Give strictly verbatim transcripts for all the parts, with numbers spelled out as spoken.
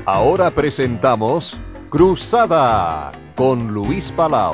Ahora presentamos Cruzada con Luis Palau.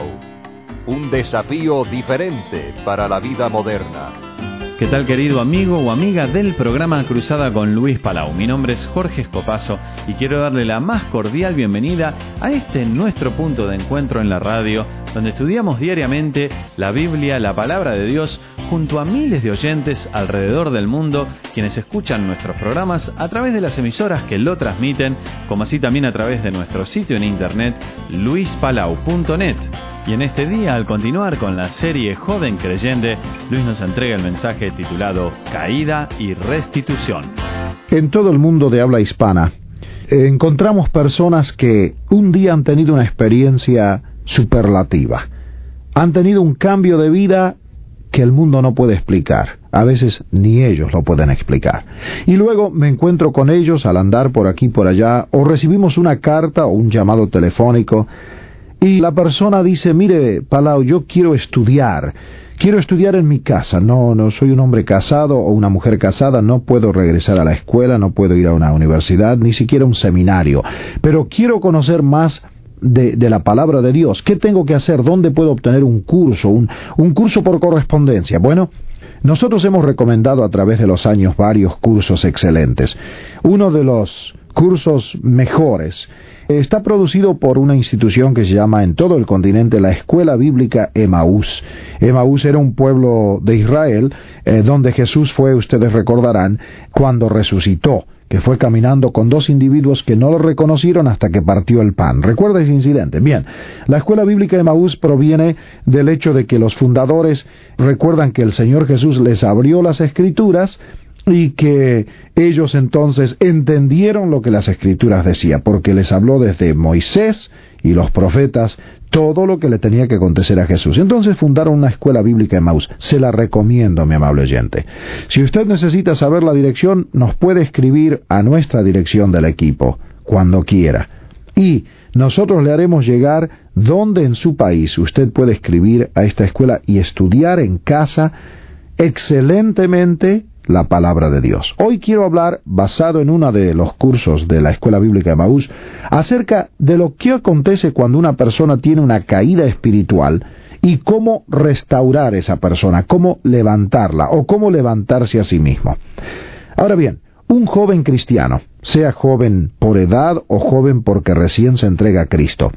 Un desafío diferente para la vida moderna. ¿Qué tal, querido amigo o amiga del programa Cruzada con Luis Palau? Mi nombre es Jorge Escopazo y quiero darle la más cordial bienvenida a este nuestro punto de encuentro en la radio, donde estudiamos diariamente la Biblia, la Palabra de Dios, junto a miles de oyentes alrededor del mundo, quienes escuchan nuestros programas a través de las emisoras que lo transmiten, como así también a través de nuestro sitio en internet, luis palau punto net. Y en este día, al continuar con la serie Joven Creyente, Luis nos entrega el mensaje titulado Caída y Restitución. En todo el mundo de habla hispana, eh, encontramos personas que un día han tenido una experiencia superlativa. Han tenido un cambio de vida que el mundo no puede explicar. A veces ni ellos lo pueden explicar. Y luego me encuentro con ellos al andar por aquí y por allá, o recibimos una carta o un llamado telefónico, y la persona dice: mire, Palau, yo quiero estudiar, quiero estudiar en mi casa, no, no soy un hombre casado o una mujer casada, no puedo regresar a la escuela, no puedo ir a una universidad, ni siquiera un seminario, pero quiero conocer más de, de la palabra de Dios. ¿Qué tengo que hacer? ¿Dónde puedo obtener un curso, un, un curso por correspondencia? Bueno, nosotros hemos recomendado a través de los años varios cursos excelentes. Uno de los cursos mejores está producido por una institución que se llama en todo el continente la Escuela Bíblica Emaús. Emaús era un pueblo de Israel eh, donde Jesús fue, ustedes recordarán, cuando resucitó, que fue caminando con dos individuos que no lo reconocieron hasta que partió el pan. ¿Recuerda ese incidente? Bien, la Escuela Bíblica Emaús proviene del hecho de que los fundadores recuerdan que el Señor Jesús les abrió las Escrituras y que ellos entonces entendieron lo que las Escrituras decían, porque les habló desde Moisés y los profetas todo lo que le tenía que acontecer a Jesús. Entonces fundaron una escuela bíblica en Emaús. Se la recomiendo, mi amable oyente. Si usted necesita saber la dirección, nos puede escribir a nuestra dirección del equipo, cuando quiera. Y nosotros le haremos llegar donde en su país usted puede escribir a esta escuela y estudiar en casa excelentemente la palabra de Dios. Hoy quiero hablar, basado en uno de los cursos de la Escuela Bíblica de Emaús, acerca de lo que acontece cuando una persona tiene una caída espiritual y cómo restaurar esa persona, cómo levantarla o cómo levantarse a sí mismo. Ahora bien, un joven cristiano, sea joven por edad o joven porque recién se entrega a Cristo,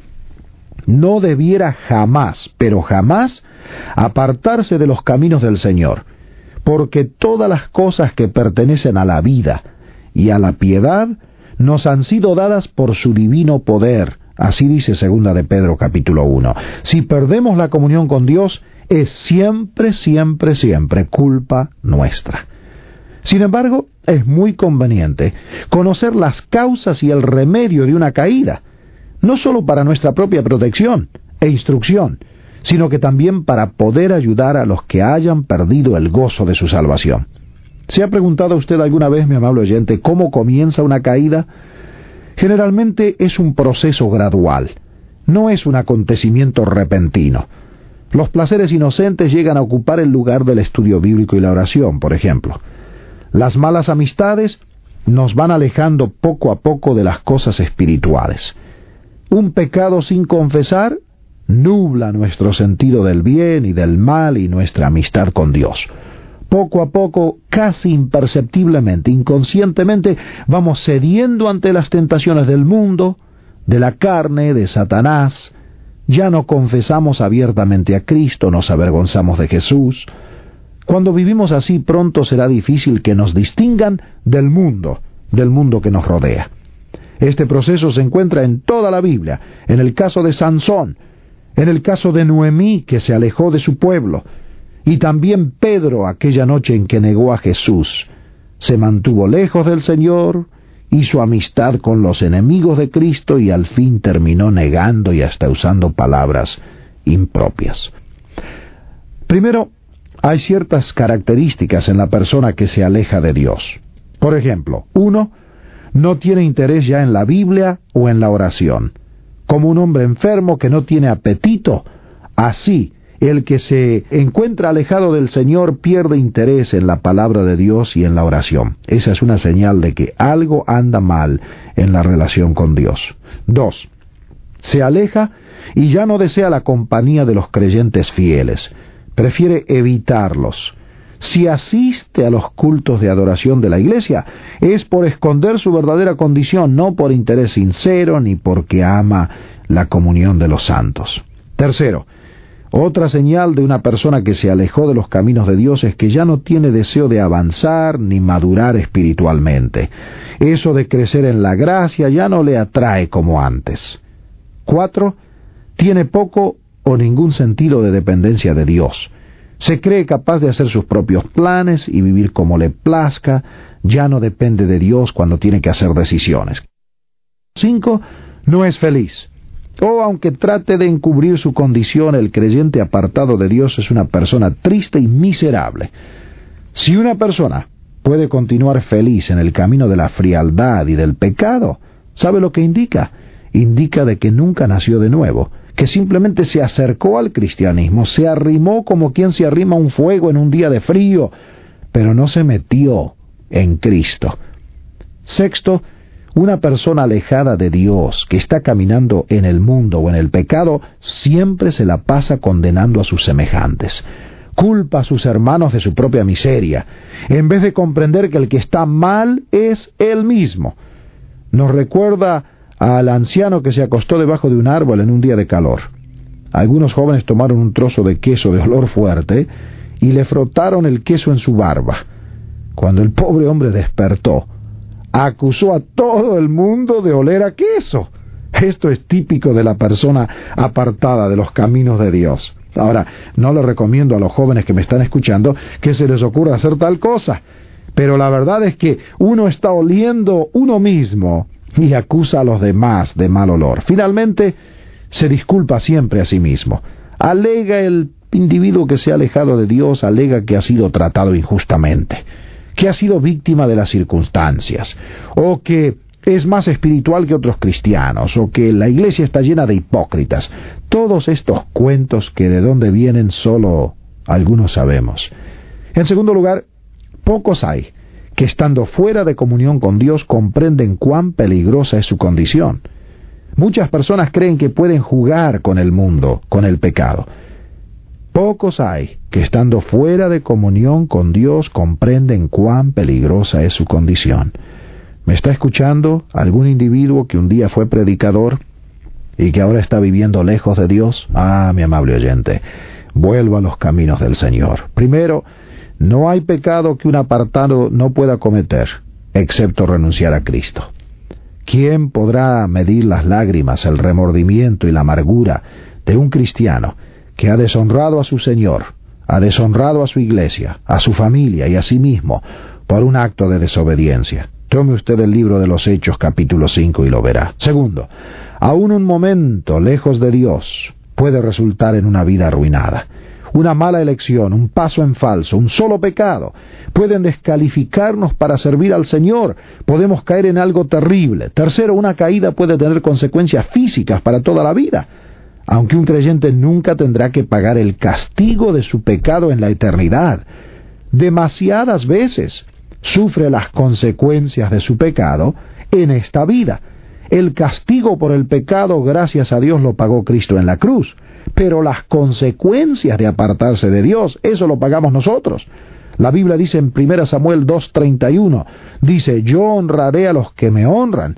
no debiera jamás, pero jamás, apartarse de los caminos del Señor, porque todas las cosas que pertenecen a la vida y a la piedad nos han sido dadas por su divino poder. Así dice segunda de Pedro capítulo uno. Si perdemos la comunión con Dios, es siempre, siempre, siempre culpa nuestra. Sin embargo, es muy conveniente conocer las causas y el remedio de una caída, no solo para nuestra propia protección e instrucción, sino que también para poder ayudar a los que hayan perdido el gozo de su salvación. ¿Se ha preguntado usted alguna vez, mi amable oyente, cómo comienza una caída? Generalmente es un proceso gradual, no es un acontecimiento repentino. Los placeres inocentes llegan a ocupar el lugar del estudio bíblico y la oración, por ejemplo. Las malas amistades nos van alejando poco a poco de las cosas espirituales. Un pecado sin confesar nubla nuestro sentido del bien y del mal y nuestra amistad con Dios. Poco a poco, casi imperceptiblemente, inconscientemente, vamos cediendo ante las tentaciones del mundo, de la carne, de Satanás. Ya no confesamos abiertamente a Cristo, nos avergonzamos de Jesús. Cuando vivimos así, pronto será difícil que nos distingan del mundo, del mundo que nos rodea. Este proceso se encuentra en toda la Biblia, en el caso de Sansón, en el caso de Noemí, que se alejó de su pueblo, y también Pedro, aquella noche en que negó a Jesús, se mantuvo lejos del Señor, hizo amistad con los enemigos de Cristo y al fin terminó negando y hasta usando palabras impropias. Primero, hay ciertas características en la persona que se aleja de Dios. Por ejemplo, uno, no tiene interés ya en la Biblia o en la oración. Como un hombre enfermo que no tiene apetito, así El que se encuentra alejado del Señor pierde interés en la palabra de Dios y en la oración. Esa es una señal de que algo anda mal en la relación con Dios. Dos, se aleja y ya no desea la compañía de los creyentes fieles. Prefiere evitarlos. Si asiste a los cultos de adoración de la iglesia, es por esconder su verdadera condición, no por interés sincero ni porque ama la comunión de los santos. Tercero, otra señal de una persona que se alejó de los caminos de Dios es que ya no tiene deseo de avanzar ni madurar espiritualmente. Eso de crecer en la gracia ya no le atrae como antes. Cuatro, tiene poco o ningún sentido de dependencia de Dios. Se cree capaz de hacer sus propios planes y vivir como le plazca, ya no depende de Dios cuando tiene que hacer decisiones. Cinco, no es feliz. O aunque trate de encubrir su condición, el creyente apartado de Dios es una persona triste y miserable. Si una persona puede continuar feliz en el camino de la frialdad y del pecado, ¿sabe lo que indica? Indica de que nunca nació de nuevo, que simplemente se acercó al cristianismo, se arrimó como quien se arrima a un fuego en un día de frío, pero no se metió en Cristo. Sexto, una persona alejada de Dios, que está caminando en el mundo o en el pecado, siempre se la pasa condenando a sus semejantes. Culpa a sus hermanos de su propia miseria, en vez de comprender que el que está mal es él mismo. Nos recuerda al anciano que se acostó debajo de un árbol en un día de calor. Algunos jóvenes tomaron un trozo de queso de olor fuerte y le frotaron el queso en su barba. Cuando el pobre hombre despertó, acusó a todo el mundo de oler a queso. Esto es típico de la persona apartada de los caminos de Dios. Ahora, no le recomiendo a los jóvenes que me están escuchando que se les ocurra hacer tal cosa, pero la verdad es que uno está oliendo uno mismo y acusa a los demás de mal olor. Finalmente, se disculpa siempre a sí mismo. Alega el individuo que se ha alejado de Dios, alega que ha sido tratado injustamente, que ha sido víctima de las circunstancias, o que es más espiritual que otros cristianos, o que la iglesia está llena de hipócritas. Todos estos cuentos que de dónde vienen solo algunos sabemos. En segundo lugar, pocos hay que estando fuera de comunión con Dios comprenden cuán peligrosa es su condición. Muchas personas creen que pueden jugar con el mundo, con el pecado. Pocos hay que estando fuera de comunión con Dios comprenden cuán peligrosa es su condición. ¿Me está escuchando algún individuo que un día fue predicador y que ahora está viviendo lejos de Dios? Ah, mi amable oyente, vuelva a los caminos del Señor. Primero, no hay pecado que un apartado no pueda cometer, excepto renunciar a Cristo. ¿Quién podrá medir las lágrimas, el remordimiento y la amargura de un cristiano que ha deshonrado a su Señor, ha deshonrado a su iglesia, a su familia y a sí mismo por un acto de desobediencia? Tome usted el libro de los Hechos capítulo cinco y lo verá. Segundo, aún un momento lejos de Dios puede resultar en una vida arruinada. Una mala elección, un paso en falso, un solo pecado pueden descalificarnos para servir al Señor. Podemos caer en algo terrible. Tercero, una caída puede tener consecuencias físicas para toda la vida, aunque un creyente nunca tendrá que pagar el castigo de su pecado en la eternidad. Demasiadas veces sufre las consecuencias de su pecado en esta vida. El castigo por el pecado, gracias a Dios, lo pagó Cristo en la cruz, pero las consecuencias de apartarse de Dios, eso lo pagamos nosotros. La Biblia dice en primera Samuel dos treinta y uno, dice, yo honraré a los que me honran,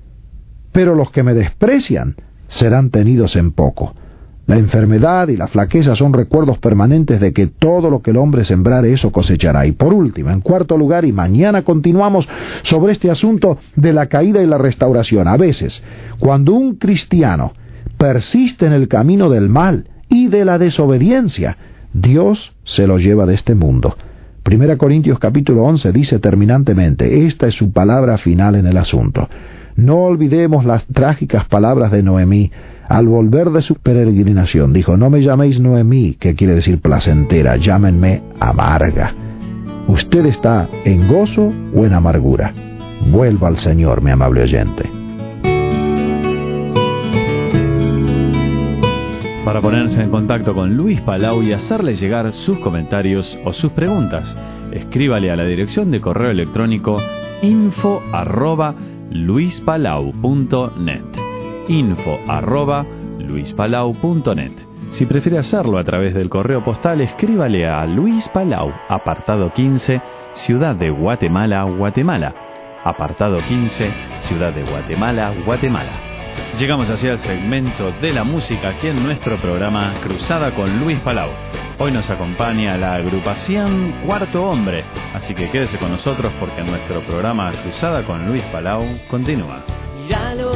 pero los que me desprecian serán tenidos en poco. La enfermedad y la flaqueza son recuerdos permanentes de que todo lo que el hombre sembrare, eso cosechará. Y por último, en cuarto lugar, y mañana continuamos sobre este asunto de la caída y la restauración. A veces, cuando un cristiano persiste en el camino del mal y de la desobediencia, Dios se lo lleva de este mundo. Primera Corintios capítulo once dice terminantemente, esta es su palabra final en el asunto. No olvidemos las trágicas palabras de Noemí. Al volver de su peregrinación, dijo, no me llaméis Noemí, que quiere decir placentera, llámenme amarga. ¿Usted está en gozo o en amargura? Vuelva al Señor, mi amable oyente. para ponerse en contacto con Luis Palau y hacerle llegar sus comentarios o sus preguntas. Escríbale a la dirección de correo electrónico info arroba luispalau punto net. info arroba luispalau punto net. Si prefiere hacerlo a través del correo postal, escríbale a Luis Palau, apartado quince, Ciudad de Guatemala, Guatemala. Apartado quince, Ciudad de Guatemala, Guatemala. Llegamos hacia el segmento de la música aquí en nuestro programa Cruzada con Luis Palau. Hoy nos acompaña la agrupación Cuarto Hombre, así que quédese con nosotros porque nuestro programa Cruzada con Luis Palau continúa. Míralo,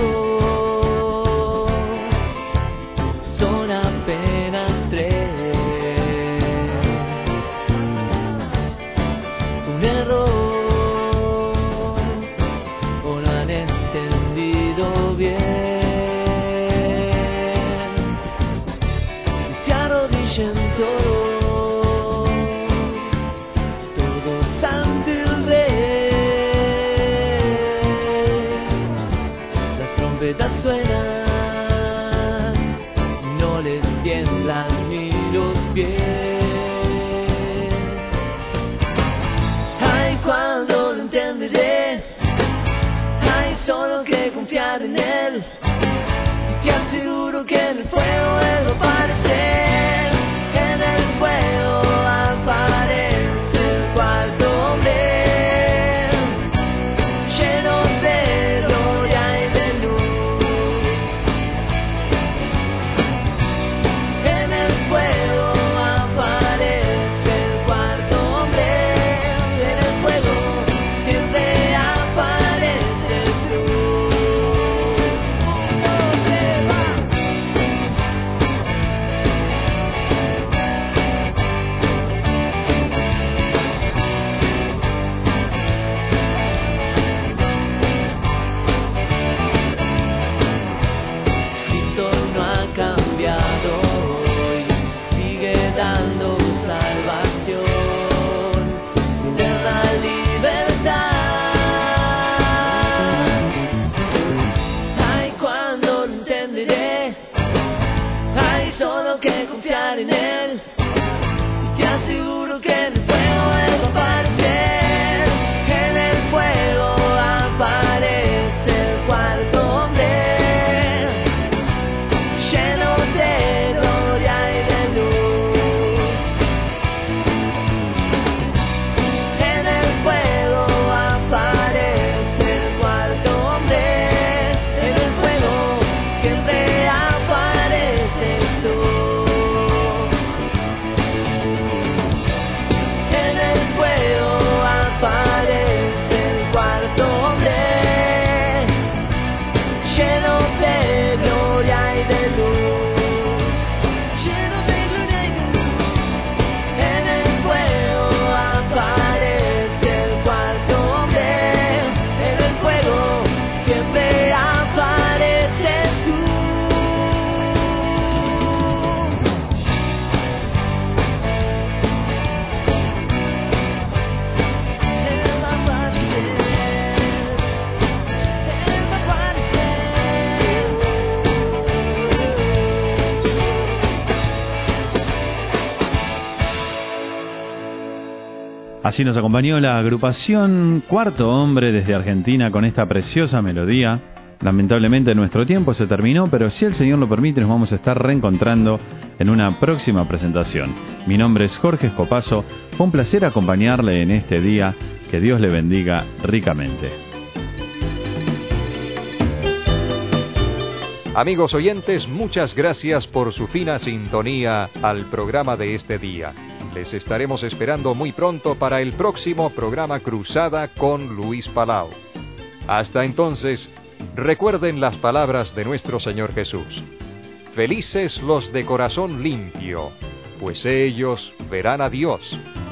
son apenas tres. Un error, o lo han entendido bien. Y se arrodillan todos, todos ante el rey. Las trompetas suenan, no les tiemblan ni los pies. Ay, cuando lo entenderé, hay solo que confiar en él. Y te aseguro que en el fuego él va a aparecer. En el fuego aparece el cuarto hombre, lleno de gloria y de luz. En el fuego aparece el cuarto hombre, en el fuego siempre aparece luz. ¿Dónde va? Cristo no ha cambiado hoy, sigue dando salvación, de la libertad. Ay, cuando lo entenderé, hay solo que confiar en él. Y te aseguro que en el fuego él va a aparecer. En el fuego aparece el cuarto hombre, lleno de gloria y de luz. En el fuego aparece el cuarto hombre, en el fuego siempre apareces tú. En el fuego aparece el cuarto hombre, lleno de gloria y de luz. Lleno de gloria y de luz. En el fuego aparece el cuarto hombre, en el fuego siempre apareces tú. Él va a aparecer, él va a aparecer. Así nos acompañó la agrupación Cuarto Hombre desde Argentina con esta preciosa melodía. Lamentablemente nuestro tiempo se terminó, pero si el Señor lo permite nos vamos a estar reencontrando en una próxima presentación. Mi nombre es Jorge Escopazo, fue un placer acompañarle en este día, que Dios le bendiga ricamente. Amigos oyentes, muchas gracias por su fina sintonía al programa de este día. Les estaremos esperando muy pronto para el próximo programa Cruzada con Luis Palau. Hasta entonces, recuerden las palabras de nuestro Señor Jesús. Felices los de corazón limpio, pues ellos verán a Dios.